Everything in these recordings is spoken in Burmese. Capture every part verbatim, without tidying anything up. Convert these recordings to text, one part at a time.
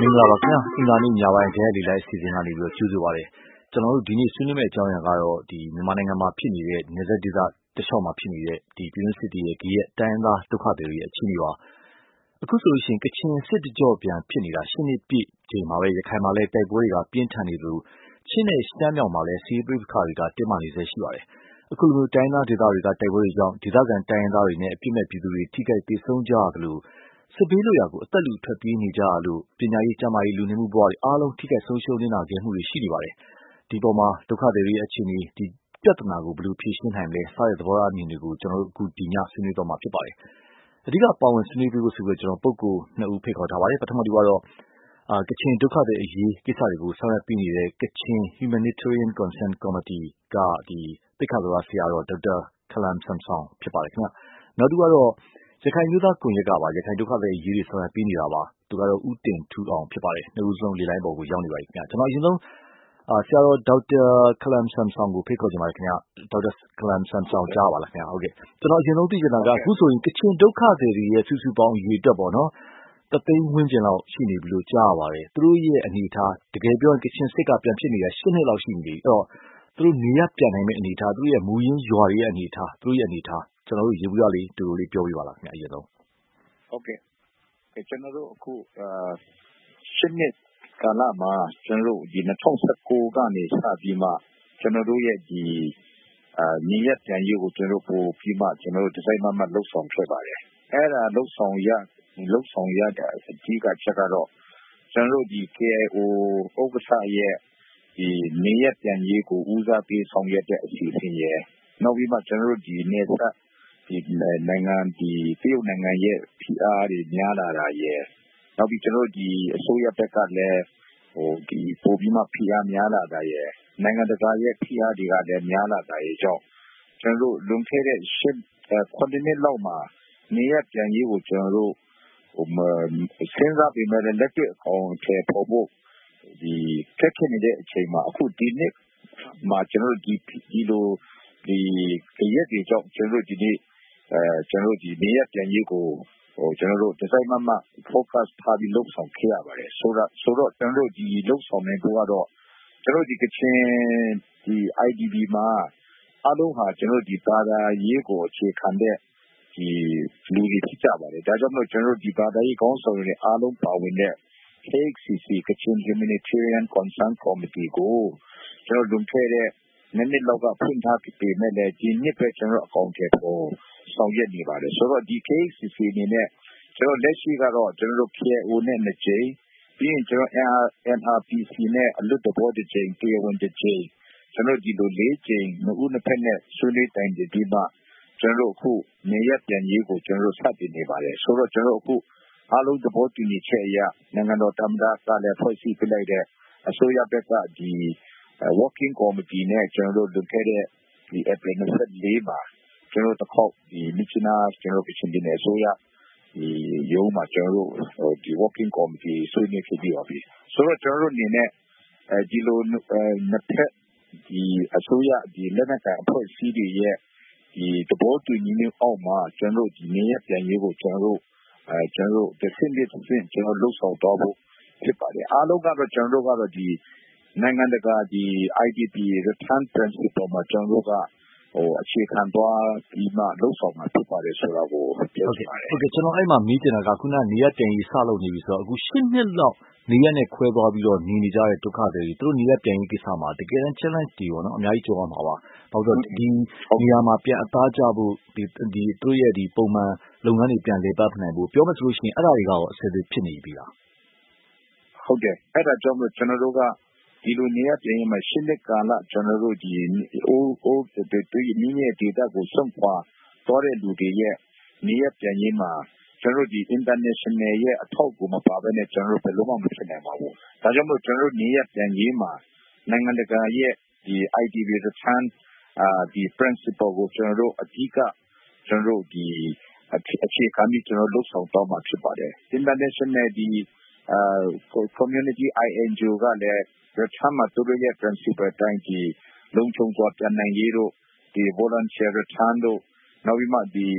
င်္ဂလာပါခင်ဗျာအင်္ဂါနေ့ညပိုင်းထဲလေးလိုက်အစီအစဉ်ကနေပြီးတော့ကြိုဆိုပါရစေကျွန်တော်တို့ဒီနေ့ဆွေးနွေးမယ့်အကြောင်းအရာကတော့ဒီမြန်မာနိုင်ငံမှာဖြစ်နေတဲ့နေဆက်ဒေသတခြားမှာဖြစ်နေတဲ့ဒီပြည်တွင်းစစ်တွေရဲ့ဒီရဲ့တိုင်းရင်းသားဒုက္ခတွေရဲ့အခြေအနေပါအခုဆိုလို့ရှိရင်ကချင်စစ်တကြောပြန်ဖြစ်နေတာရှစ်နှစ်ပြည့်ချိန်မှာပဲရခိုင်မှာလည်းတိုက်ပွဲတွေကပြင်းထန်နေလို့ချင်းနဲ့ရှမ်းမြောက်မှာလည်းစီးပွားရေးခါတွေကတင်းမာနေစေရှိပါတယ်အခုလိုတိုင်းသားဒေသတွေကတိုက်ပွဲတွေကြောင့်ဒေသခံတိုင်းရင်းသားတွေနဲ့အပြစ်မဲ့ပြည်သူတွေထိခိုက်ဒေဆုံးကြရတယ်လို့စစ်ဘေးလို့ရကိုအသက်လူထွက်ပြေးနေကြရလို့ပညာရေးကျန်းမာရေးလူနေမှုဘဝတွေအားလုံးထိခိုက်ဆုံးရှုံးနေတာခဲ့မှုတွေရှိနေပါတယ်ဒီပေါ်မှာဒုက္ခတွေရဲ့အခြေအနေဒီပြဿနာကိုဘယ်လိုဖြေရှင်းနိုင်လဲစတဲ့သဘောထားအမြင်တွေကိုကျွန်တော်တို့အခုဒီညဆွေးနွေးတော့မှာဖြစ်ပါတယ်အဓိကပါဝင်ဆွေးနွေးပေးဖို့ဆိုပြီးကျွန်တော်ပုဂ္ဂိုလ်နှစ်ဦးဖိတ်ခေါ်ထားပါတယ်ပထမတူကတော့အာကချင်ဒုက္ခတွေအရေးကိစ္စတွေကိုဆောင်ရွက်ပေးနေတဲ့ကချင် Humanitarian Consent Committee ကဒီပိတ်ခါတော်ဆရာတော်ဒေါက်တာခလမ်ဆမ်ဆောင်ဖြစ်ပါတယ်ခင်ဗျနောက်တူကတော့ရခိုင်မျိုးသားကွန်ရက်ကပါရခိုင်ဒုက္ခတွေအရေးတွေဆောင်ရွက်ပေးနေတာပါသူကတော့ဦးတင်ထူအောင်ဖြစ်ပါတယ်နှစ်ဦးဆုံးလေလိုင်းပေါ်ကိုရောက်နေပါပြီခင်ဗျကျွန်တော်အရင်ဆုံးအာဆရာတော်ဒေါက်တာခလမ်ဆမ်ဆောင်ကိုဖိတ်ခေါ်ချင်ပါတယ်ခင်ဗျဒေါက်တာခလမ်ဆမ်ဆောင်ကြားပါလားခင်ဗျဟုတ်ကဲ့ကျွန်တော်အရင်ဆုံးသိချင်တာကအခုဆိုရင်ကချင်ဒုက္ခတွေရဲ့စုစုပေါင်းအရေးအတွက်ပေါ့နော်တသိန်းဝန်းကျင်လောက်ရှိနေပြီလို့ကြားရပါတယ်သူတို့ရဲ့အနေအထားတကယ်ပြောရင်ကချင်စစ်ကပြန်ဖြစ်နေတာရှစ်နှစ်လောက်ရှိနေပြီအဲ့တော့သူတို့နေရပြန်နိုင်မယ့်အနေအထားသူတို့ရဲ့မူရင်းရွာတွေရဲ့အနေအထားသူတို့ရဲ့အနေအထားကျွန်တော်တို့ရေဘူးရလေးတူတူလေးပြောပြပါလားခင်ဗျအရင်ဆုံးဟုတ်ကဲ့ကျွန်တော်တို့အခုအာရှစ်နှစ်ကာလမှာကျွန်တော်တို့ဒီ၂၀၁၉ကနေစပြီးမှကျွန်တော်တို့ရဲ့ဒီအာညီရပြန်ရေးကိုကျွန်တော်တို့ပို့ပြီးမှကျွန်တော်တို့ဒီဇိုင်းမမလှုပ်ဆောင်ခဲ့ပါတယ်အဲ့ဒါလှုပ်ဆောင်ရလှုပ်ဆောင်ရတဲ့အကြီးကချက်ကတော့ကျွန်တော်တို့ဒီ K I O ဥက္ကဋ္ဌရဲ့ဒီနေရပြန်ရေးကိုဦးစားပေးဆောင်ရွက်တဲ့အစီအစဉ်ရဲ့နောက်ပြီးမှကျွန်တော်တို့ဒီနေဆက်ဒီနိုင်ငံဒီတရုတ်နိုင်ငံရဲ့ဖိအားတွေများလာတာရဲ့နောက်ပြီးကျွန်တော်တို့ဒီအစိုးရဘက်ကလည်းဟိုဒီပိုပြီးမှဖိအားများလာတာရဲ့နိုင်ငံတကာရဲ့ဖိအားတွေကလည်းများလာတာရဲ့ကြောင့်ကျွန်တော်တို့လွန်ခဲ့တဲ့ရှစ်ခုနှစ်လောက်မှာနေရပြန်ရေးကိုကျွန်တော်တို့ဟိုစဉ်းစားပြီးမဲ့လက်တွေ့အကောင်အထည်ပေါ်ဖို့ဒီခက်ခဲနေတဲ့အချိန်မှာအခုဒီနေ့မှာကျွန်တော်တို့ဒီဒီလိုဒီရက်တွေကြောင့်ကျွန်တော်တို့ဒီနေ့အဲကျွန်တော်တို့ဒီနေရပြန်ရေးကိုဟိုကျွန်တော်တို့ဒီဇိုင်းမမ focus ထားပြီးလုပ်ဆောင်ခဲ့ရပါတယ်ဆိုတော့ဆိုတော့ကျွန်တော်တို့ဒီလုပ်ဆောင်နေတော့ကတော့ကျွန်တော်ဒီကချင်ဒီ I D P မှာအလုံးဟာကျွန်တော်ဒီဘာသာရေးကိုအခြေခံတဲ့ဒီလူတွေဖြစ်ကြပါတယ်ဒါကြောင့်မို့ကျွန်တော်ဒီဘာသာရေးကောင်းဆောင်တွေအားလုံးပါဝင်တဲ့ K H C C Kachin Humanitarian Consent Committee ကိုကျွန်တော်လွန်ခဲ့တဲ့နှစ်နှစ်လောက်ကဖွင့်ထားပြီးမဲ့လည်းဒီနှစ်ပဲကျွန်တော်အကောင့်ထဲပေါ်ဆောင်ရွက်နေပါတယ်ဆိုတော့ဒီ K H C C အနေနဲ့ကျွန်တော်လက်ရှိကတော့ကျွန်တော်တို့ K I O နဲ့နှစ်ကြိမ်ပြီးရင်ကျွန်တော် N R P C နဲ့အလွတ်တဘောတစ်ကြိမ်တရားဝင်တစ်ကြိမ်ကျွန်တော်ဒီလိုလေးကြိမ်နှစ်ဦးနှစ်ဖက်နဲ့ဆွေးနွေးတိုင်ပြီးမှကျွန်တော်တို့အခုနေရပြန်ရေးကိုကျွန်တော်တို့စတင်နေပါတယ်ဆိုတော့ကျွန်တော်အခုအားလုံးသဘောတူညီချက်အရနိုင်ငံတော်သမ္မတကလည်းဖွဲ့စည်းပြလိုက်တဲ့အစိုးရဘက်ကဒီ working committee နဲ့ကျွန်တော်တို့လုပ်ခဲ့တဲ့ဒီ April ၂၄မှာကျွန်တော်တို့တော့ဒီမြစ်နာကျွန်တော်တို့ချင်းဒီနယ်အစိုးရဒီရုံးမှာကျွန်တော်တို့ဒီ working committee ဆွေးနွေးဖြစ်ပြီးပါပြီဆိုတော့ကျွန်တော်တို့အနေနဲ့အဲဒီလိုနှစ်ဖက်ဒီအစိုးရဒီလက်နက်ကိုင်အဖွဲ့အစည်းတွေရဲ့ဒီသဘောတူညီမှုအောက်မှာကျွန်တော်တို့ဒီနေရပြန်ရေးကိုကျွန်တော်တို့အဲကျွန်တော်တို့တစ်ဆင့်တစ်ဆင့်ကျွန်တော်လှုပ်ဆောင်တော့ဖို့ဖြစ်ပါတယ်အားလုံးကတော့ကျွန်တော်တို့ကတော့ဒီနိုင်ငံတကာဒီ I D P return principle မှာကျွန်တော်တို့ကဟိုအခြေခံသွားပြီးမှလှုပ်ဆောင်မှာဖြစ်ပါတယ်ဆိုတာကိုပြောချင်ပါတယ်ဟုတ်ကဲ့ကျွန်တော်အဲ့မှာမေးချင်တာကခုနနေရပြန်ရေးစလုပ်နေပြီဆိုတော့အခုရှစ်နှစ်လောက်နေရနဲ့ခွဲသွားပြီးတော့နေနေကြတဲ့ဒုက္ခတွေသူတို့နေရပြန်ရေးကိစ္စမှာတကယ်တမ်း challenge တွေပေါ့နော်အများကြီးကြုံရမှာပါဘာလို့လဲဒီနေရာမှာပြန်အသားကျဖို့ဒီဒီသူတို့ရဲ့ဒီပုံမှန်လုပ်ငန်းတွေပြန်လည်ပတ်နိုင်ဖို့ပြောမှဆိုလို့ရှိရင်အဲ့ဒါတွေကတော့အဆင်ပြေဖြစ်နေပြီလားဟုတ်တယ်အဲ့ဒါကြောင့်မို့ကျွန်တော်တို့ကဒီလိုနေရပြန်ရင်မှရှစ်နှစ်ကာလကျွန်တော်တို့ဒီအိုးအိုးတွေနည်းရဲ့ဒေတာကိုစွန့်ခွာတော်တဲ့လူတွေရဲ့နေရပြန်ရင်မှကျွန်တော်တို့ဒီ international ရဲ့အထောက်အကူမပါဘဲနဲ့ကျွန်တော်တို့ဘယ်လိုမှမဖြစ်နိုင်ပါဘူးဒါကြောင့်မို့ကျွန်တော်တို့နေရပြန်ရင်မှနိုင်ငံတကာရဲ့ဒီ I D P return အာဒီ principle ကိုကျွန်တော်တို့အဓိကကျွန်တော်တို့ဒီအခြေခံပြီးကျွန်တော်လှုပ်ဆောင်တော့မှာဖြစ်ပါတယ် international ဒီအာ community I N G O ကလည်း return မှာသူတို့ရဲ့ principle တိုင်းဒီလုံခြုံစွာပြန်နိုင်ရေးတို့ဒီ volunteer return တို့နောက်ပြီးမှဒီ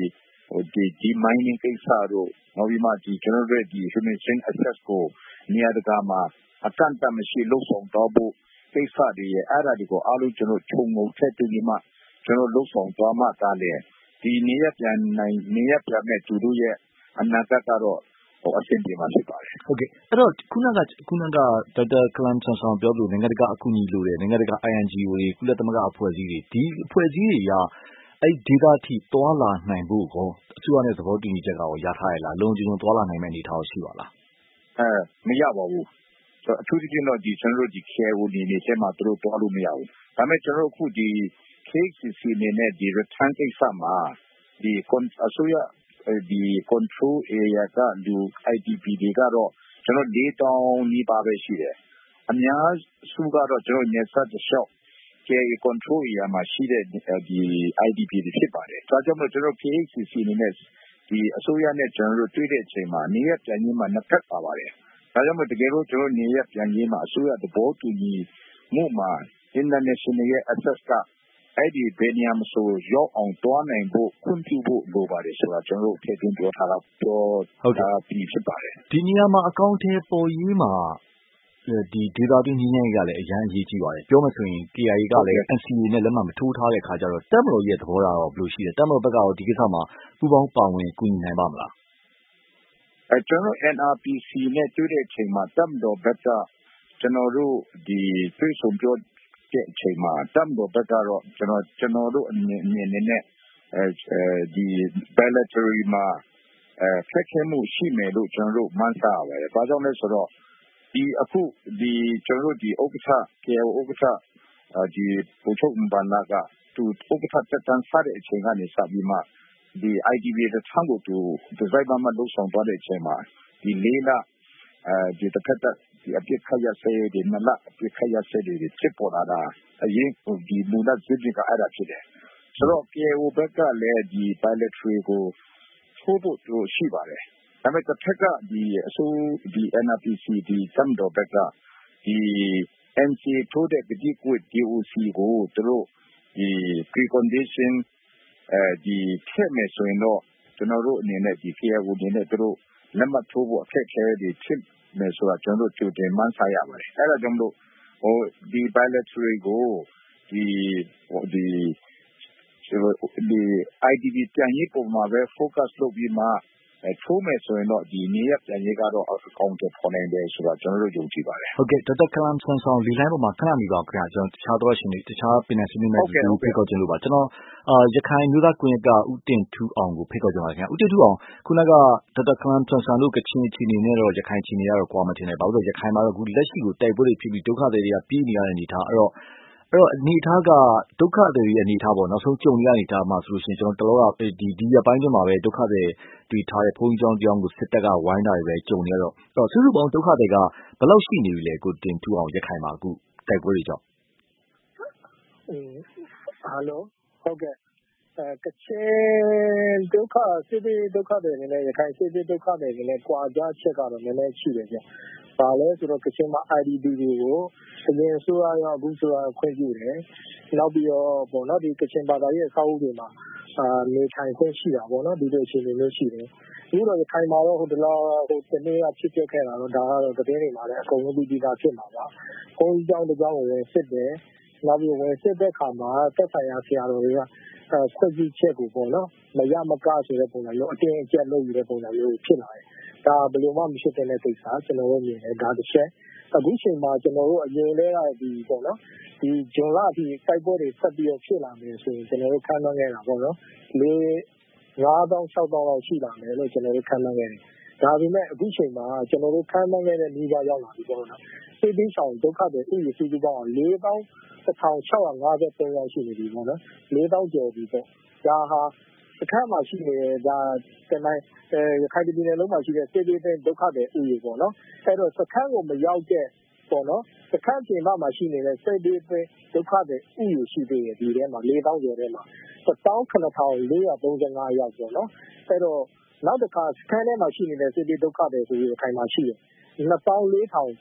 ဒီဒီ mining ကိစ္စတို့နောက်ပြီးမှဒီကျွန်တော်တို့ဒီ human access ကိုနေရာတကာမှာအကန့်အသတ်မရှိလှုပ်ဆောင်တော့ဖို့ကိစ္စတွေရဲ့အဲ့ဒါတွေကိုအားလုံးကျွန်တော်ခြုံငုံထည့်ပြီးမှကျွန်တော်လှုပ်ဆောင်သွားမှသာလေဒီနေရပြန်နိုင်နေရပြန်မဲ့သူတို့ရဲ့အနာဂတ်ကတော့ဟိုအဆင်ပြေမှာဖြစ်ပါတယ်ဟုတ်ကဲ့အဲ့တော့ခုနကခုနကဒေါက်တာကလမ်ဆန်ဆောင်ပြောလို့နိုင်ငံတကာအကူအညီလိုတယ်နိုင်ငံတကာ I N G O တွေကုလသမဂ္ဂအဖွဲ့အစည်းတွေဒီအဖွဲ့အစည်းတွေကအဲ့ဒေတာထိသွားလာနိုင်ဖို့ကောအစိုးရနဲ့သဘောတူညီချက်ကရောရထားရလားလုံခြုံသွားလာနိုင်မယ့်အနေအထားရှိပါလားအဲမရပါဘူးအထူးသဖြင့်တော့ဒီကျွန်တော်တို့ဒီ K O နေနေချက်မှာသူတို့သွားလို့မရဘူးဒါပေမဲ့ကျွန်တော်တို့အခုဒီ K C C နေနဲ့ဒီ return ကိစ္စမှာဒီအစိုးရဒီ control area ကလူ I D P တွေကတော့ကျွန်တော်လေးတောင်းနီးပါးပဲရှိတယ်အများစုကတော့ကျွန်တော်နေဆက်တစ်လျှောက် K A control area မှာရှိတဲ့ဒီ I D P တွေဖြစ်ပါတယ်ဒါကြောင့်မို့ကျွန်တော် K C C နေနဲ့ဒီအစိုးရနဲ့ကျွန်တော်တို့တွေ့တဲ့အချိန်မှာနေရပြန်ကြီးမှာနှစ်ဖက်ပါပါတယ်ဒါကြောင့်မို့တကယ်လို့ကျွန်တော်နေရပြန်ကြီးမှာအစိုးရသဘောတူညီမှုမှာ international ရဲ့ access ကအဲ့ဒီဘယ်နေရာမှာဆိုရောက်အောင်တွားနိုင်ဖို့ခွင့်ပြုဖို့လိုပါတယ်ဆိုတာကျွန်တော်တို့ထည့်သွင်းပြောထားတာပြောဟုတ်တာပြီးဖြစ်ပါတယ်ဒီနေရာမှာအကောင့်ထဲပေါ်ရေးမှာဒီဒေတာတွင်းညဉ့်ညံ့ကလည်းအရန်အရေးကြီးပါတယ်ပြောမှဆိုရင် K I A ကလည်း N C A နဲ့လက်မှတ်မထိုးထားတဲ့ခါကျတော့တပ်မတော်ရဲ့သဘောထားတော့ဘယ်လိုရှိလဲတပ်မတော်ဘက်ကရောဒီကိစ္စမှာပူးပေါင်းပါဝင်ကူညီနိုင်ပါမလားအဲကျွန်တော် N R P C နဲ့တွေ့တဲ့အချိန်မှာတပ်မတော်ဘက်ကကျွန်တော်တို့ဒီတွေ့ဆုံပြောတဲ့အချိန်မှာတပ်မတော်ဘက်ကတော့ကျွန်တော်ကျွန်တော်တို့အနေနဲ့အဲဒီ bilateral မှာအဲဖက်ခဲမှုရှိမယ်လို့ကျွန်တော်တို့မှန်းဆရပါတယ်။ဘာကြောင့်လဲဆိုတော့ဒီအခုဒီကျွန်တော်တို့ဒီဥက္ကဋ္ဌ K O ဥက္ကဋ္ဌဒီပို့ချုပ်မဘာနာကသူဥက္ကဋ္ဌတက်တန်းစားတဲ့အချိန်ကနေစပြီးမှဒီ I D P တဲ့ထံကိုသူဒီဇိုင်းဘာမှလုပ်ဆောင်သွားတဲ့အချိန်မှာဒီလေးလအဲဒီတစ်ခါတည်းဒီအပြစ်ခရဆဲဒီနလအပြစ်ခရဆဲဒီဖြစ်ပေါ်လာတာအရင်ဒီမူလစစ်စစ်ကအဲ့ဒါဖြစ်တယ်ဆိုတော့ K O ဘက်ကလည်းဒီ bilateral ကိုထိုးဖို့သူရှိပါတယ်ဒါပေမဲ့တစ်ခါကဒီအစိုးဒီ N R P C ဒီတမ်တော်ဘက်ကဒီ N C A ထိုးတဲ့ကတိကဝတ် D O C ကိုသူတို့ဒီ precondition အဲဒီဖြစ်မယ်ဆိုရင်တော့ကျွန်တော်တို့အနေနဲ့ဒီ K O အနေနဲ့သူတို့လက်မှတ်ထိုးဖို့အခက်အခဲတွေဖြစ်မယ်ဆိုတာကျွန်တော်တို့ကြိုတင်မှန်းဆရပါတယ်အဲ့ဒါကြောင့်မလို့ဟိုဒီ bilateral ကိုဒီဟိုဒီဒီ I D P ပြန်ရေးပုံမှာပဲ focus လုပ်ပြီးမှအဲထိုးမယ်ဆိုရင်တော့ဒီနေရပြန်ရေးကတော့အကောင့်တွေပေါ်နိုင်တယ်ဆိုတော့ကျွန်တော်တို့ယုံကြည်ပါတယ်ဟုတ်ကဲ့ဒေါက်တာကလမ်ဆန်ဆောင်ဒီလိုင်းပေါ်မှာခဏနေပါခင်ဗျာကျွန်တော်တခြားတော့ရှင်တွေတခြားပင်နယ်ဆွေးနွေးမယ့်သူဖိတ်ခေါ်ခြင်းလို့ပါကျွန်တော်အာရခိုင်မျိုးသားကွန်ရက်ကဦးတင်ထူအောင်ကိုဖိတ်ခေါ်ကြပါခင်ဗျာဦးတင်ထူအောင်ခုနကဒေါက်တာကလမ်ဆန်ဆောင်တို့ကချင်ချီနေနဲ့တော့ရခိုင်ချီနေရတော့ကွာမထင်နဲ့ဘာလို့လဲရခိုင်မှာတော့အခုလက်ရှိကိုတိုက်ပွဲတွေဖြစ်ပြီးဒုက္ခတွေတွေကပြေးနေရတဲ့အနေထားအဲ့တော့အဲ့တော့အနေထားကဒုက္ခတွေရဲ့အနေထားပေါ့နောက်ဆုံးကြုံရတဲ့အနေထားမှာဆိုလို့ရှိရင်ကျွန်တော်တလောကဒီဒီရပိုင်းချင်းမှာပဲဒုက္ခတွေတွေ့ထားတဲ့ဘုန်းကြီးကျောင်းကျောင်းကိုစစ်တပ်ကဝိုင်းတာတွေပဲကြုံနေရတော့အဲ့တော့စုစုပေါင်းဒုက္ခတွေကဘယ်လောက်ရှိနေပြီလဲကိုတင်ထူအောင်ရခိုင်မှာအခုတိုက်ပွဲတွေကြောင့်ဟယ်လိုဟုတ်ကဲ့အဲကချင်ဒုက္ခစစ်ဘေးဒုက္ခတွေနဲ့ရခိုင်စစ်ဘေးဒုက္ခတွေနဲ့ကြွားကြချက်ကတော့နည်းနည်းရှိတယ်ဗျ။ဘာလဲဆိုတော့ကချင်မှာ I D P တွေကိုအရင်ဆိုရရောအခုဆိုရခွင့်ပြုတယ်။နောက်ပြီးတော့ပေါ့နော်ဒီကချင်ဘာသာရေးအဆောက်အဦတွေမှာအာနေထိုင်ခွင့်ရှိတာပေါ့နော်ဒီလိုအခြေအနေမျိုးရှိတယ်။အခုတော့ရခိုင်မှာတော့ဟိုတလားဟိုတနေ့ကဖြစ်ပြခဲ့တာတော့ဒါကတော့သတင်းတွေမှာလည်းအကုန်လုံးပြီးပြီးသားဖြစ်မှာပါ။ဘုန်းကြီးကျောင်းတစ်ကျောင်းကိုဝင်စစ်တယ်။နောက်ပြီးဝင်စစ်တဲ့အခါမှာသက်ဆိုင်ရာဆရာတော်တွေကအဲခွင့်ပြုချက်ကိုပေါ့နော်မရမကဆိုတဲ့ပုံစံမျိုးအတင်းအကျပ်လုပ်ယူတဲ့ပုံစံမျိုးဖြစ်လာတယ်။ဒါဘယ်လိုမှမဖြစ်တဲ့ကိစ္စကျွန်တော်တို့မြင်တယ်ဒါတစ်ချက်အခုချိန်မှာကျွန်တော်တို့အရင်လဲကဒီပေါ့နော်ဒီဂျွန်လအထိတိုက်ပွဲတွေဆက်ပြီးတော့ဖြစ်လာမယ်ဆိုရင်ကျွန်တော်တို့ခန့်မှန်းခဲ့တာပေါ့နော်လေငါးသောင်းခြောက်သောင်းလောက်ရှိလာမယ်လို့ကျွန်တော်တို့ခန့်မှန်းခဲ့တယ်။ဒါပေမဲ့အခုချိန်မှာကျွန်တော်တို့ခန့်မှန်းခဲ့တဲ့နေရာရောက်လာပြီပေါ့နော်။စိတ်ပြီးဆောင်ဒုက္ခတွေဥယျာဉ်စုစုပေါင်းလေးသောင်းတစ်ထောင်ခြောက်ရာငါးဆယ်သုံးယောက်ရှိနေပြီပေါ့နော်။လေးသောင်းကျော်ပြီပေါ့။ဒါဟာအခက်မှာရှိနေတဲ့ဒါတမိုင်းအဲရခိုင်ပြည်နယ်လုံးမှာရှိတဲ့စေဘေးဒုက္ခတွေဥယျာဉ်ပေါ့နော်။အဲ့တော့စခန်းကိုမရောက်တဲ့ပေါ့နော်စခန်းပြင်ပမှာရှိနေတဲ့စေဘေးဒုက္ခတွေဥယျာဉ်ရှိသေးတယ်ဒီထဲမှာလေးသောင်းကျော်ထဲမှာတစ်သောင်းခုနှစ်ထောင်လေးရာသုံးဆယ်ငါးယောက်ပေါ့နော်။အဲ့တော့နောက်တစ်ခါစခန်းထဲမှာရှိနေတဲ့စေဘေးဒုက္ခတွေဆိုပြီးရခိုင်မှာရှိတယ်နှစ်သောင်းလေးထောင်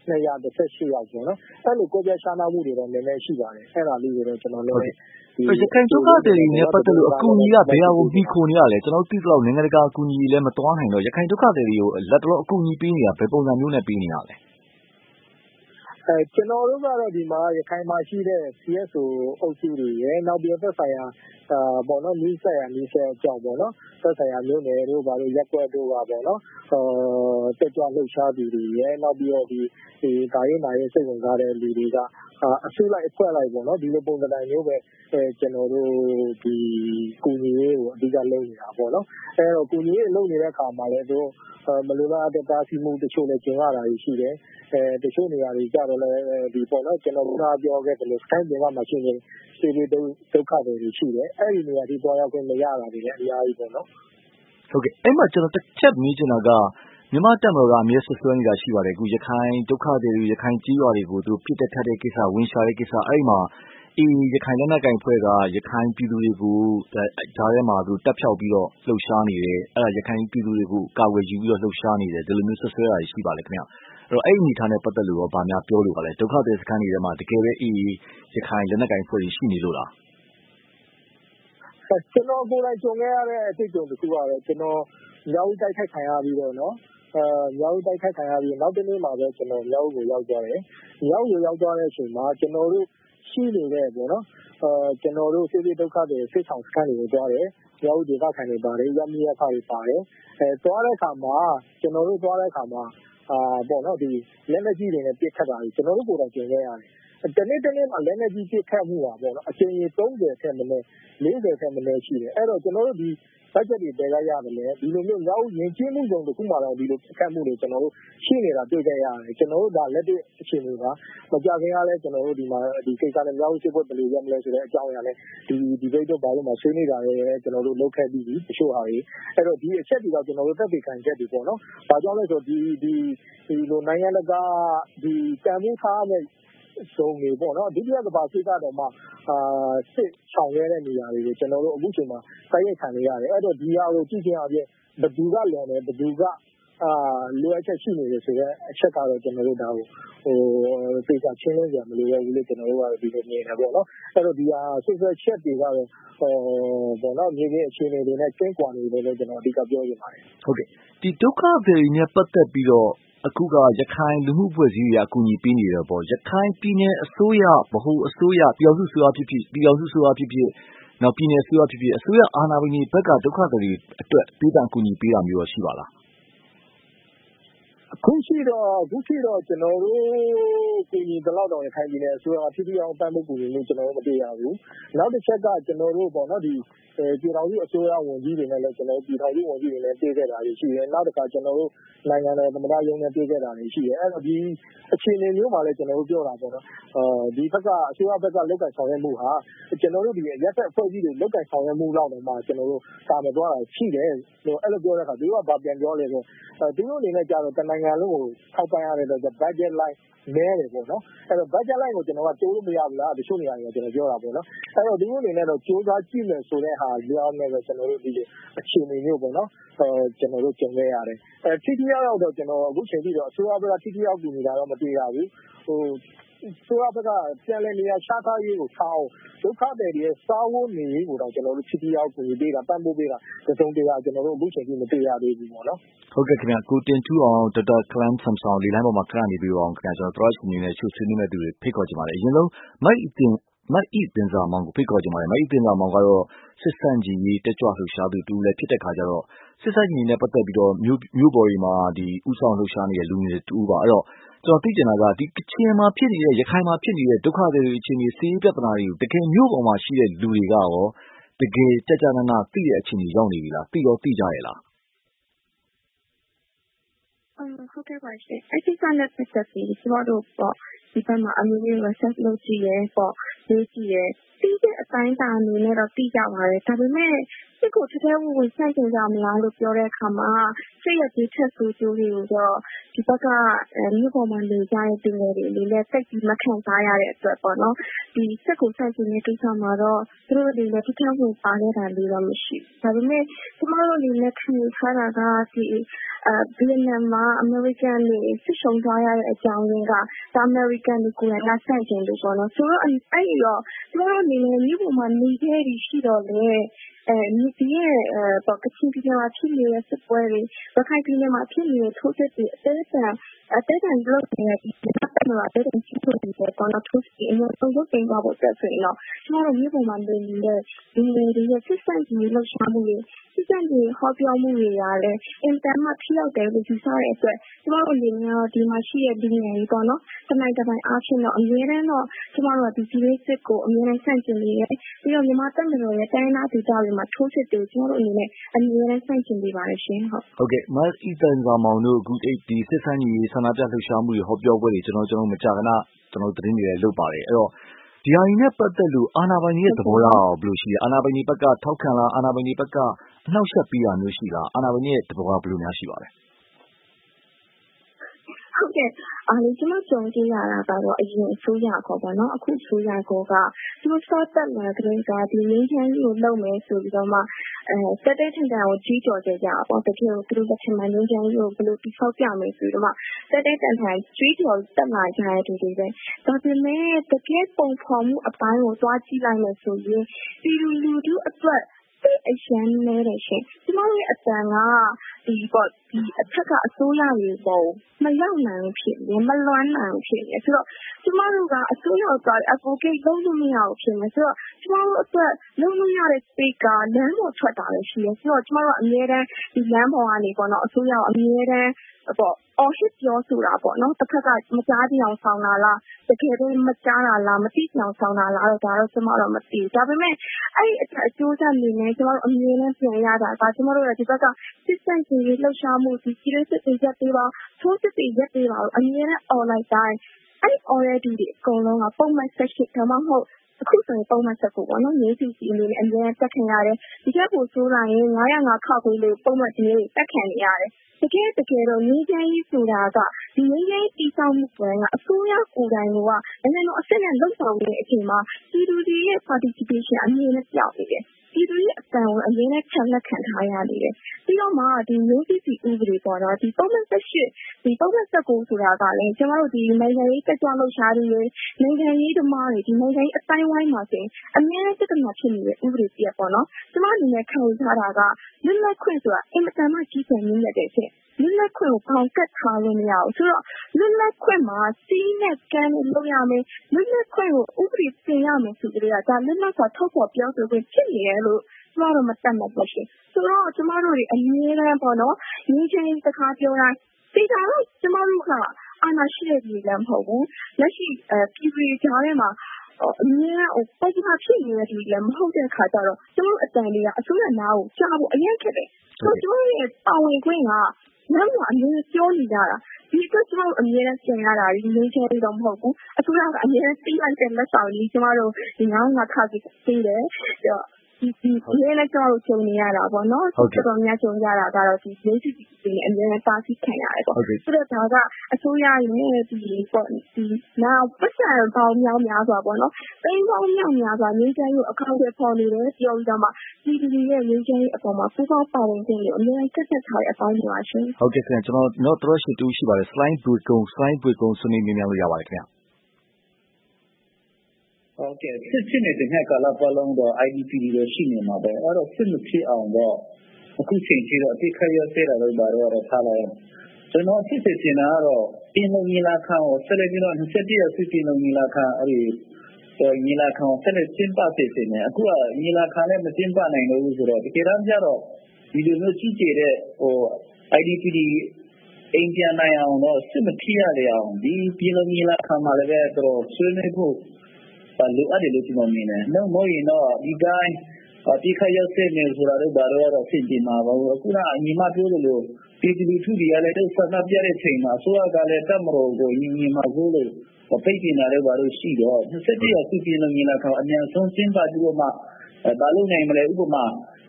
နှစ်ရာတစ်ဆယ့်ရှစ်ယောက်ပေါ့နော်အဲ့လိုကိုပြရှားနာမှုတွေတော့နည်းနည်းရှိပါတယ်အဲ့ဒါလေးကိုတော့ကျွန်တော်လည်းရခိုင်ဒုက္ခသည်တွေနဲ့ပတ်သက်လို့အကူအညီကဘယ်ဟာကိုပြီးခိုနေရလဲကျွန်တော်သိသလောက်နိုင်ငံတကာအကူအညီလည်းမသွားနိုင်တော့ရခိုင်ဒုက္ခသည်တွေကိုလက်တော်အကူအညီပေးနေတာဘယ်ပုံစံမျိုးနဲ့ပေးနေရလဲအဲကျွန်တော်တို့ကတော့ဒီမှာရခိုင်မှာရှိတဲ့ C S O အုပ်စုတွေရဲ့နောက်ပြီးသက်ဆိုင်ရာအာပေါ့နော်နီးစပ်ရာနီးစပ်အကြောင်းပေါ့နော်သက်ဆိုင်ရာမျိုးနယ်တို့ဘာလို့ရက်ွက်တို့ကပေါ့နော်အာတက်ကြွလှုပ်ရှားသူတွေရဲ့နောက်ပြီးတော့ဒီဒီဒါရေးနာရေးစိတ်ဝင်စားတဲ့လူတွေကအစုလိုက်အဖွဲ့လိုက်ပေါ့နော်ဒီလိုပုံစံမျိုးပဲအဲကျွန်တော်တို့ဒီကိုကြီးရေးကိုအဓိကလုပ်နေတာပေါ့နော်အဲတော့ကိုကြီးရေးလုပ်နေတဲ့အခါမှာလည်းတို့မလိုလားတဲ့တားဆီးမှုတချို့လည်းကျင်ရတာရှိတယ်အဲတချို့နေရာတွေကြတော့လည်းဒီပေါ့နော်ကျွန်တော်ကပြောခဲ့တယ်လို့စတိုင်းတွေကမှရှိနေစေပြီးဒုက္ခတွေရှိတယ်အဲ့ဒီနေရာဒီပေါ်ရောက်ခွင့်မရတာတွေလည်းအများကြီးပေါ့နော်ဟုတ်ကဲ့အဲ့မှာကျွန်တော်တစ်ချက်မေးချင်တာကမြန်မာတပ်မတော်ကအမြဲဆွဆွဲနေတာရှိပါတယ်အခုရခိုင်ဒုက္ခတွေရခိုင်ကြီးရွာတွေကိုသူပြစ်တက်ထတဲ့ကိစ္စဝင်ရှာတဲ့ကိစ္စအဲ့မှာအေးရခိုင်လက်နက်ကိုင်ဖွဲ့ကရခိုင်ပြည်သူတွေကိုဂျားထဲမှာသူတက်ဖြောက်ပြီးတော့လှုပ်ရှားနေတယ်အဲ့ဒါရခိုင်ပြည်သူတွေကိုကာကွယ်ယူပြီးတော့လှုပ်ရှားနေတယ်ဒီလိုမျိုးဆွဆွဲတာရှိပါလေခင်ဗျအဲ့တော့အဲ့ဒီအနေထားနဲ့ပတ်သက်လို့ရောဗာများပြောလို့ပါလဲဒုက္ခတွေစခန်းတွေထဲမှာတကယ်ပဲအေးရခိုင်လက်နက်ကိုင်ဖွဲ့တွေရှိနေလို့လားကျွန်တော်ကိုယ်တိုင်ကြုံခဲ့ရတဲ့အတွေ့အကြုံတစ်ခုကတော့ကျွန်တော်မြောက်ဦးတိုက်ခိုက်ခံရပြီးတော့နော်အဲမြောက်ဦးတိုက်ခိုက်ခံရပြီးနောက်တစ်နေ့မှာပဲကျွန်တော်မြောက်ဦးကိုရောက်သွားတယ်မြောက်ဦးကိုရောက်သွားတဲ့အချိန်မှာကျွန်တော်တို့ရှိနေတဲ့ပေါ့နော်အဲကျွန်တော်တို့စစ်စစ်ဒုက္ခတွေစစ်ဆောင်စခန်းတွေကိုသွားတယ်မြောက်ဦးဒေသခံတွေပါတယ်ရမီရခါတွေပါတယ်အဲသွားတဲ့အခါမှာကျွန်တော်တို့သွားတဲ့အခါမှာအာပေါ့နော်ဒီလက်လက်ကြီးတွေနဲ့ပြစ်ခတ်တာကြီးကျွန်တော်တို့ကိုယ်တိုင်ကျင်ခဲ့ရတယ်တနေ့တနေ့မှာလက်လက်ကြီးပြစ်ခတ်မှုပါပေါ့နော်အချိန်ကြီးသုံးဆယ်ထက်မနည်းလေးဆယ်ထက်မနည်းရှိတယ်အဲ့တော့ကျွန်တော်တို့ဒီဘတ်ဂျက်တွေတည်ရရတယ်လေဒီလိုမျိုးရောက်ရင်ချင်းမှုဆုံးတစ်ခုမှတော့ဒီလိုပြစ်ခတ်မှုတွေကျွန်တော်တို့ရှိနေတာတွေ့ကြရတယ်ကျွန်တော်တို့ဒါလက်တွေ့အခြေအနေကမကြခင်ကလည်းကျွန်တော်တို့ဒီမှာဒီကိစ္စနဲ့မြောက်စစ်ဖို့ဘယ်လိုရမလဲဆိုတဲ့အကြောင်းအရာနဲ့ဒီဒီဘိတ်တော့ဘာလို့မှဆွေးနေတာလဲကျွန်တော်တို့လုပ်ခဲ့ပြီးပြီတချို့ဟာတွေအဲ့တော့ဒီအချက်တွေကကျွန်တော်တို့တက်ပေခံချက်တွေပေါ့နော်ဘာကြောင့်လဲဆိုတော့ဒီဒီဒီလိုနိုင်ငံတကာဒီတန်ဖိုးထားတဲ့ဆုံးနေပေါ့နော်ဒုတိယကဘာစိတ်ကတော့မှအာစစ်ဆောင်ရဲတဲ့နေရာတွေကိုကျွန်တော်တို့အခုချိန်မှာတိုက်ရိုက်ခံနေရတယ်အဲ့တော့ဒီဟာကိုကြည့်ချင်းအပြင်ဘယ်သူကလွန်တယ်ဘယ်သူကအာလိုအပ်ချက်ရှိနေတယ်ဆိုတော့အချက်ကတော့ကျွန်တော်တို့ဒါကိုဟိုသိချချင်းလုံးကြမလို့ရဘူးလေကျွန်တော်တို့ကတော့ဒီလိုမြင်နေပေါ့နော်အဲ့တော့ဒီဟာဆွဆွချက်တွေကတော့ဟိုပေါ့နော်မြေကြီးအခြေအနေတွေနဲ့ကျင်းကွာနေတယ်လို့ကျွန်တော်အဓိကပြောချင်ပါတယ်ဟုတ်ကဲ့ဒီဒုက္ခတွေနဲ့ပတ်သက်ပြီးတော့အခုကရခိုင်လူမှုအဖွဲ့အစည်းတွေအကူအညီပေးနေတယ်ပေါ့ရခိုင်ပြည်နယ်အစိုးရဗဟိုအစိုးရပြည်အောင်စုအစိုးရဖြစ်ဖြစ်ပြည်အောင်စုအစိုးရဖြစ်ဖြစ်နောက်ပြည်နယ်အစိုးရဖြစ်ဖြစ်အစိုးရအာဏာပိုင်တွေဘက်ကဒုက္ခတွေအတွက်ပေးတာအကူအညီပေးတာမျိုးရှိပါလားအခုရှိတော့အခုရှိတော့ကျွန်တော်တို့ကိုညီတလောက်တော့ရခိုင်ပြည်နယ်အစိုးရဖြစ်ဖြစ်အောင်ပန်းမှုကူညီလို့ကျွန်တော်တို့မတွေ့ရဘူးနောက်တစ်ချက်ကကျွန်တော်တို့ပေါ့နော်ဒီပြည်ထောင်စုအစိုးရဝန်ကြီးတွေနဲ့လည်းကျွန်တော်တို့ပြည်ထောင်စုဝန်ကြီးတွေနဲ့တွေ့ခဲ့တာရှိတယ်နောက်တစ်ခါကျွန်တော်တို့နိုင်ငံတော်သမ္မတရုံးနဲ့တွေ့ခဲ့တာရှိတယ်အဲ့တော့ဒီအခြေအနေမျိုးမှာလည်းကျွန်တော်တို့ပြောတာပေါ့နော်အဲဒီဘက်ကအစိုးရဘက်ကလောက်ကန်ဆောင်ရွက်မှုဟာကျွန်တော်တို့ဒီရက်ဆက်အဖွဲ့အစည်းတွေလောက်ကန်ဆောင်ရွက်မှုလောက်တော့မှကျွန်တော်တို့စာမသွားတာရှိတယ်လို့အဲ့လိုပြောတဲ့အခါသူကဗာပြန်ပြောလဲဆိုသူတို့အနေနဲ့ကြတော့တနိုင်ငံလုံးကိုထောက်ပံ့ရတဲ့တော့ budget line နဲတယ်ပေါ့နော်အဲ့တော့ budget line ကိုကျွန်တော်ကတိုးလို့မရဘူးလားတချို့နေရာတွေကျွန်တော်ပြောတာပေါ့နော်အဲ့တော့ဒီလိုအနေနဲ့တော့စူးစမ်းကြည့်မယ်ဆိုတဲ့ဟာပြောင်းနေတော့ကျွန်တော်တို့ဒီအခြေအနေမျိုးပေါ့နော်အဲကျွန်တော်တို့ကျင်ခဲ့ရတယ်အဲထိထိရောက်တော့ကျွန်တော်အခုချိန်ထိတော့အစိုးရဘက်ကထိထိရောက်ကူနေတာတော့မတွေ့ရဘူးဟိုဆိုရဘက်ကပြန်လည်နေရာချထားရေးကိုထားအောင်ဒုက္ခတွေရဲ့စားဝတ်နေရေးကိုတော့ကျွန်တော်တို့ထိထိရောက်ကူညီပေးတာပံ့ပိုးပေးတာသုံးတရားကျွန်တော်တို့အခုချိန်ထိမတွေ့ရသေးဘူးပေါ့နော်ဟုတ်ကဲ့ခင်ဗျကိုတင်ထူအောင်ဒေါက်တာကလမ်ဆမ်ဆောင်လေးလိုင်းပေါ်မှာခဏနေပြီးတော့ခင်ဗျကျွန်တော်တို့အနေနဲ့ရှုပ်ဆွေးနွေးမဲ့သူတွေဖိတ်ခေါ်ကြပါတယ်အရင်ဆုံးမိုက်အတင်မိုက်အတင်စာမောင်ကိုဖိတ်ခေါ်ကြပါတယ်မိုက်အတင်စာမောင်ကတော့စစ်စံကြီးရေးတက်ကြွလှုပ်ရှားသူတူလည်းဖြစ်တဲ့ခါကျတော့စစ်စံကြီးနဲ့ပတ်သက်ပြီးတော့မြို့မြို့ပေါ်တွေမှာဒီဥဆောင်လှုပ်ရှားနေတဲ့လူငယ်တွေတူပါအဲ့တော့ကျွန်တော်သိချင်တာကဒီကချင်မှာဖြစ်နေတဲ့ရခိုင်မှာဖြစ်နေတဲ့ဒုက္ခတွေအခြေအနေစီးပြဿနာတွေကိုတကယ်မြို့ပေါ်မှာရှိတဲ့လူတွေကရောတကယ်ကြကြနာနာသိတဲ့အခြေအနေရောက်နေပြီလားသိရောသိကြရဲ့လားဟုတ်ကဲ့ပါရှင်အဲ့ဒီကလည်းပတ်သက်ပြီးကျွန်တော်တို့ပေါ့ဒီဘက်မှာအမျိုးမျိုး research လုပ်ကြည့်ရဲပေါ့ရေးကြည့်ရဲပြီးတဲ့အတိုင်းတာအနေနဲ့တော့သိကြပါတယ်ဒါပေမဲ့စစ်ကိုထဲထဲဝင်ဝင်ဆန့်ကျင်ကြမလားလို့ပြောတဲ့အခါမှာစစ်ရဲ့ဒီထက်ဆိုးကျိုးတွေကိုတော့ဒီဘက်ကမြို့ပေါ်မှာနေကြတဲ့သူငယ်တွေအနေနဲ့စိတ်ကြီးမခံစားရတဲ့အတွက်ပေါ့နော်ဒီစစ်ကိုဆန့်ကျင်တဲ့ကိစ္စမှာတော့သူတို့တွေလည်းထဲထဲဝင်ပါခဲ့တာလေးတော့မရှိဘူးဒါပေမဲ့ကျမတို့အနေနဲ့ခံယူထားတာကဒီအဲဗီယက်နမ်မှာအမေရိကန်တွေစစ်ရှုံးသွားရတဲ့အကြောင်းရင်းကဒါအမေရိကန်တွေကိုလည်းလက်ဆန့်ကျင်လို့ပေါ့နော်ဆိုတော့အဲ့ဒီတော့ကျမတို့အနေနဲ့မြို့ပေါ်မှာနေခဲ့ပြီးရှိတော့လေအဲမြစ်ရဲ့ပေါ့ကချင်ပြည်နယ်မှာဖြစ်နေတဲ့စစ်ပွဲတွေရခိုင်ပြည်နယ်မှာဖြစ်နေတဲ့ထိုးစစ်တွေအသေးအံအသေးအံလုပ်နေတဲ့ဒီတပ်မတော်အသေးအံရှိဖို့ဒီပေါ်တော့ထိုးစစ်အမျိုးဆုံးလုပ်တင်သွားဖို့တက်ဆိုရင်တော့ကျမတို့မြို့ပေါ်မှာနေနေတဲ့ဒီတွေရဲ့စစ်ဆန့်ကျင်လှုပ်ရှားမှုတွေစစ်ဆန့်ကျင်ဟောပြောမှုတွေကလည်းအင်တန်မှထိရောက်တယ်လို့ယူဆတဲ့အတွက်ကျမတို့အနေနဲ့တော့ဒီမှာရှိတဲ့ဒီငယ်ကြီးပေါ့နော်တမိုင်တပိုင်အားဖြင့်တော့အများတန်းတော့ကျမတို့ကဒီပြည်စစ်ကိုအများနဲ့ဆန့်ကျင်နေတယ်ပြီးတော့မြန်မာတပ်မတော်ရဲ့တိုင်းနာဒေသတွေမှာထိုးစစ်တွေကျမတို့အနေနဲ့အများနဲ့ဆန့်ကျင်နေပါတယ်ရှင်ဟုတ်ဟုတ်ကဲ့မတ်အီတန်ဘာမောင်တို့အခုဒီစစ်ဆန့်ကျင်ရေးဆန္ဒပြလှုပ်ရှားမှုတွေဟောပြောပွဲတွေကျွန်တော်ကျွန်တော်မကြာခဏကျွန်တော်သတင်းတွေလည်းလုပ်ပါတယ်အဲ့တော့ဒီဟာကြီးနဲ့ပတ်သက်လို့အာဏာပိုင်ရဲ့သဘောထားဘယ်လိုရှိလဲအာဏာပိုင်တွေဘက်ကထောက်ခံလားအာဏာပိုင်တွေဘက်ကအနှောက်အယှက်ပေးတာမျိုးရှိလားအာဏာပိုင်ရဲ့သဘောထားဘယ်လိုများရှိပါလဲဟုတ်ကဲ့အားလုံးကျွန်တော်ကြုံကြရတာကတော့အရင်အစိုးရကောပေါ့နော်အခုအစိုးရကောကသူတို့စောတက်လာတဲ့ကဒီငင်းချမ်းကြီးကိုလုပ်မယ်ဆိုပြီးတော့မှအဲတက်တဲ့ထန်တန်ကိုကြီးကြော်ကြကြပေါ့တကယ်သူတို့လက်ထက်မှာငင်းချမ်းကြီးကိုဘယ်လိုပြီးဆောက်ပြမယ်ဆိုပြီးတော့မှတက်တဲ့ထန်တန်ကြီးကြော်တက်လာကြတဲ့သူတွေပဲဒါပေမဲ့တကယ်ပုံဖော်မှုအပိုင်းကိုသွားကြည့်လိုက်မယ်ဆိုရင်ဒီလူလူတို့အတွက်အရှမ်းနေတယ်ရှင်ကျမတို့ရဲ့အတန်ကဒီပေါ့ဒီအထက်ကအစိုးရတွေပေါ်မရောက်နိုင်ဖြစ်နေမလွမ်းနိုင်ဖြစ်နေဆိုတော့ကျမတို့ကအစိုးရက advocate လုပ်လို့မရဘူးဖြစ်နေဆိုတော့ကျမတို့အတွက်လုပ်လို့ရတဲ့ space ကလမ်းပေါ်ထွက်တာပဲရှိတယ်ဆိုတော့ကျမတို့အများတန်းဒီလမ်းပေါ်ကနေပေါ့နော်အစိုးရကအများတန်းပေါ့အော်ဟစ်ပြောဆိုတာပေါ့နော်တစ်ခါကမကြားကြအောင်ဆောင်လာလားတကယ်တော့မကြားတာလားမသိကြအောင်ဆောင်လာလားတော့ဒါတော့ကျမတို့မသိဘူးဒါပေမဲ့အဲ့ဒီအကျိုးဆက်နေနေကျမတို့အမြင်နဲ့ပြန်ရတာကကျမတို့ရဲ့ဒီဘက်ကစစ်စံကြီးလှုပ်ရှားမှုဒီကြီးစစ်တွေရက်ပေးပါထိုးစစ်တွေရက်ပေးပါအမြင်နဲ့ online တိုင်းအဲ့ဒီ already ဒီအကုန်လုံးကပုံမှန်ဆက်ရှိဒါမှမဟုတ်အခုဆိုရင်ပုံမှန်ဆက်ဖို့ပေါ့နော်နေစီစီအနေနဲ့အများတက်ခံရတယ်ဒီကပိုဆိုးလာရင်nine oh fiveခောက်ပေးလို့ပုံမှန်ဒီနေ့တက်ခံနေရတယ်တကယ်တကယ်တော့ငင်းချမ်းရေးဆိုတာကဒီငင်းချမ်းရေးတည်ဆောက်မှုပွဲကအစိုးရကိုယ်တိုင်ကလည်းလည်းတော့အစစ်နဲ့လှုပ်ဆောင်နေတဲ့အချိန်မှာပြည်သူတွေရဲ့ participation အမြင်နဲ့ပြောက်နေတယ်ပြည်သူရဲ့အတန်ကိုအရင်နဲ့ခံလက်ခံထားရနေတယ်ပြီးတော့မှဒီမျိုးစစ်စီဥပဒေပေါ်တော့ဒီပုံမှန်ဆက်ရှိဒီပုံမှန်ဆက်ကိုဆိုတာကလည်းကျမတို့ဒီနိုင်ငံရေးတက်ကြွလှုပ်ရှားတွေနိုင်ငံရေးသမားတွေဒီနိုင်ငံရေးအတိုင်းဝိုင်းမှာဆိုရင်အမြဲတမ်းပြဿနာဖြစ်နေတဲ့ဥပဒေပြပေါ့နော်ကျမအနေနဲ့ခံယူထားတာကလွတ်လပ်ခွင့်ဆိုတာအင်မတန်မှကြီးကျယ်မြင့်မြတ်တဲ့ဖြစ်လွတ်လပ်ခွင့်ကိုပေါင်ကတ်ထားလို့မရဘူးဆိုတော့လွတ်လပ်ခွင့်မှာစီးနဲ့ကမ်းနဲ့လုပ်ရမယ်လွတ်လပ်ခွင့်ကိုဥပဒေပြင်ရမယ်ဆိုကြတဲ့ကဒါလွတ်လပ်စွာထုတ်ဖော်ပြောဆိုခွင့်ဖြစ်နေတယ်လို့ကျမတို့မတတ်မှတ်ပါရှင်ဆိုတော့ကျမတို့တွေအမြဲတမ်းပေါ့နော်ငင်းချင်းစကားပြောတိုင်းဒီကတော့ကျမတို့ကအာဏာရှိတဲ့ပြည်လည်းမဟုတ်ဘူးလက်ရှိအဲပြည်ပြည်ကြားထဲမှာအမြဲဟိုပုံစံဖြစ်နေတဲ့ဒီလည်းမဟုတ်တဲ့ခါကျတော့ကျမတို့အတန်လေးကအစိုးရနားကိုကြားဖို့အရင်ခက်တယ်ဆိုတော့ကျမတို့ရဲ့ပါဝင်ခွင့်ကလမ်းမှာအမြဲပြောနေကြတာဒီအတွက်ကျမတို့အမြဲတမ်းပြင်ရတာဒီငင်းချဲလေးတော့မဟုတ်ဘူးအစိုးရကအမြဲတမ်းသိလိုက်တဲ့လက်ဆောင်ကြီးကျမတို့ဒီnine oh fiveခါပြီးသေးတယ်ဒီဒီဒီလည်းကျမတို့ကြုံနေရတာပေါ့နော်တော်တော်များကြုံရတာကတော့ဒီမျိုးစစ်တွေနဲ့အများနဲ့ပါစီခံရတယ်ပေါ့ဆိုတော့ဒါကအစိုးရရဲ့ဒီပေါ့ဒီနောက်ပတ်စံပေါင်းများများစွာပေါ့နော်တိမ်ပေါင်းများများစွာမျိုးချမ်းကိုအကောင့်တွေပေါ်နေတယ်ပြောပြီးတော့မှဒီဒီရဲ့မျိုးချမ်းအပေါ်မှာပူပေါင်းပါဝင်ခြင်းကိုအများကြီးတက်တက်ထားတဲ့အပိုင်းတွေပါရှင်ဟုတ်ကဲ့ခင်ဗျကျွန်တော်တော့တော်ရှိတူရှိပါတယ် slide ဘွေကုံ slide ဘွေကုံဆွေးနွေးမြင်များလို့ရပါတယ်ခင်ဗျဟုတ်ကဲ့စစ်စစ်နေတဲ့နှစ်ကာလပတ်လုံးတော့ I D P တွေရှိနေမှာပဲအဲ့တော့စစ်မဖြစ်အောင်တော့အခုချိန်ကြီးတော့အတိတ်ခရရစေတာလို့ပါတော့ထားလိုက်ကျွန်တော်ဖြစ်ဖြစ်နေတာကတော့ပြင်လုံညီလာခံကိုဆက်လက်ပြီးတော့twenty-oneရက်စစ်ပြင်လုံညီလာခံအဲ့ဒီညီလာခံဆက်လက်ကျင်းပစေချင်တယ်အခုကညီလာခံလည်းမကျင်းပနိုင်တော့ဘူးဆိုတော့တကယ်တမ်းကျတော့ဒီလိုမျိုးကြီးကျယ်တဲ့ဟို I D P အိမ်ပြန်နိုင်အောင်တော့စစ်မဖြစ်ရလေအောင်ဒီပြင်လုံညီလာခံမှာလည်းပဲတော့ဆွေးနွေးဖို့လိုအပ်တယ်လို့ကျွန်တော်မြင်တယ်။နောက်မို့ရင်တော့ဒီတိုင်းဒီခရရောက်နေဆိုတာတော့ဘာလို့တော့ဖြစ်နေမှာပါဘူး။အခုကအညီမပြောလို့ပြည်သူလူထုတွေကလည်းတော့ဆန္ဒပြတဲ့ချိန်မှာဆိုရကလည်းတက်မလို့ကိုညီညီမဆိုလို့ပိတ်ပင်တာလည်းဘာလို့ရှိတော့twenty-oneရက်စစ်ပြည်လုံးညီလာခံအများဆုံးကျင်းပပြီးတော့မှဘာလို့နိုင်မလဲဥပမာ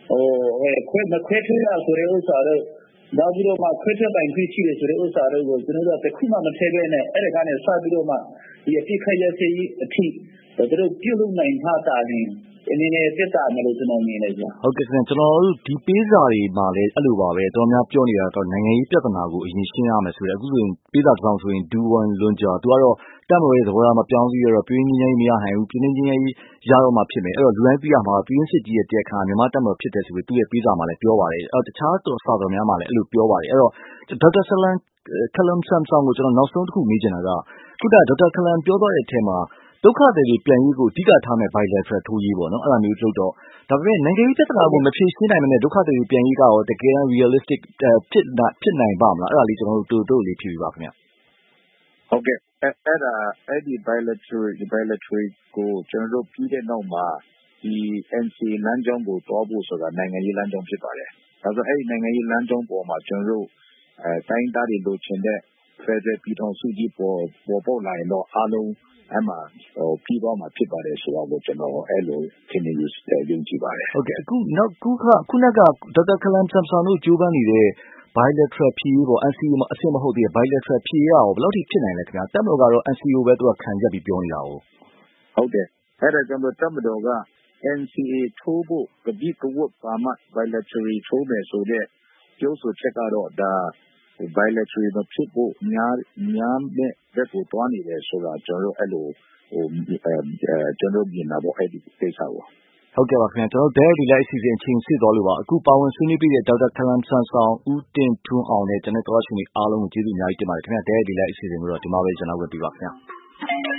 ဟိုခွဲမခွဲထွက်ရဆိုတဲ့ဥစ္စာတော့နောက်ပြီးတော့မှခွဲထွက်ပိုင်ခွင့်ရှိတယ်ဆိုတဲ့ဥစ္စာတော့ကိုကျွန်တော်တို့ကတခုမှမထည့်ပဲနဲ့အဲ့ဒါကနေစပြီးတော့မှဒီအပိခရစေးအထိတို့ပြုလုပ်နိုင်မှတာရင်အနေနဲ့တက်တာမလို့ကျွန်တော်မြင်တယ်ကြာဟုတ်ကဲ့ကျွန်တော်တို့ဒီပေးစာတွေမှာလည်းအဲ့လိုပါပဲတော်များပြောနေတာတော့နိုင်ငံရေးပြဿနာကိုအရင်ရှင်းရမယ်ဆိုတော့အခုဆိုရင်ပေးစာတစ်စောင်ဆိုရင်ဒူဝန်လွန်ကြာသူကတော့တက်မလို့ရဲ့သဘောထားမပြောင်းပြီးတော့ပြည်ရင်းချင်းမရနိုင်ဘူးပြည်ရင်းချင်းရတော့မှဖြစ်မယ်အဲ့တော့လူတိုင်းသိရမှာပြည်ရင်းစစ်ကြီးရဲ့တရားခံမြန်မာတက်မလို့ဖြစ်တယ်ဆိုပြီးသူ့ရဲ့ပေးစာမှာလည်းပြောပါတယ်အဲ့တော့တခြားတော်စာတော်များမှာလည်းအဲ့လိုပြောပါတယ်အဲ့တော့ဒေါက်တာဆလန်ခလမ်ဆမ်ဆောင်ကိုကျွန်တော်နောက်ဆုံးတစ်ခုမေးချင်တာကခုနဒေါက်တာခလမ်ပြောသွားတဲ့အထက်မှာဒုက္ခသည်တွေပြန်ရေးကိုအဓိကထားမဲ့ bilateral ထိုးရေးပေါ့နော်အဲ့ဒါမျိုးလုပ်တော့ဒါပေမဲ့နိုင်ငံရေးပြဿနာကိုမဖြေရှင်းနိုင်တဲ့ဒုက္ခသည်တွေပြန်ရေးကရောတကယ် realistic ဖြစ်ဖြစ်နိုင်ပါမလားအဲ့ဒါလေးကျွန်တော်တို့တို့လေးဖြေပြပါခင်ဗျဟုတ်ကဲ့အဲ့ဒါအဲ့ဒီ bilateral bilateral ကိုကျွန်တော်တို့ပြီးတဲ့နောက်မှာဒီ အန် စီ လမ်းကြောင်းကိုတွားဖို့ဆိုတာနိုင်ငံရေးလမ်းကြောင်းဖြစ်ပါတယ်ဒါဆိုအဲ့ဒီနိုင်ငံရေးလမ်းကြောင်းပေါ်မှာကျွန်တော်တို့အဲတိုင်းသားတွေလိုချင်တဲ့ Federal ပြည်ထောင်စုကြီးပေါ်ပေါ်ပေါက်လာရင်တော့အားလုံးအဲ့မှာဟိုပြီးတော့မှဖြစ်ပါတယ်ဆိုတော့ကျွန်တော်အဲ့လိုထင်နေယူယုံကြည်ပါတယ်ဟုတ်ကဲ့အခုနောက်ခုခခုနကဒေါက်တာခလမ်ဆမ်ဆန်တို့ကြိုးပမ်းနေတဲ့ bilateral ဖြည့်ပေါ့ အန် စီ အအဆင့်မဟုတ်သေးတဲ့ bilateral ဖြည့်ရအောင်ဘယ်လောက်ထိဖြစ်နိုင်လဲခင်ဗျာတက်မတော်ကတော့ အန် စီ ကိုပဲသူကခံချက်ပြီးပြောနေတာ哦ဟုတ်တယ်အဲ့ဒါကြောင့်တက်မတော်က အန် စီ အေ ထိုးဖို့ကတိကဝတ်ပါမှ bilateral ထိုးမယ်ဆိုတဲ့ပြောဆိုချက်ကတော့ဒါ bilateral မဖြစ်ဖို့များများတဲ့ဘက်ကိုတွားနေတယ်ဆိုတာကျွန်တော်တို့အဲ့လိုဟိုကျွန်တော်မြင်တာပေါ့အဲ့ဒီကိစ္စကိုဟုတ်ကဲ့ပါခင်ဗျာကျွန်တော် Daily Live အစီအစဉ်ချိန်စစ်သွားလို့ပါအခုပါဝင်ဆွေးနွေးပြတဲ့ဒေါက်တာခလမ်ဆန်ဆောင်ဦးတင်ထွန်းအောင်နဲ့ကျွန်တော်တို့ရှင်အားလုံးကိုကျေးဇူးအများကြီးတင်ပါတယ်ခင်ဗျာ Daily Live အစီအစဉ်ကိုတော့ဒီမှာပဲကျွန်တော်ဝတ်ပြပါခင်ဗျာ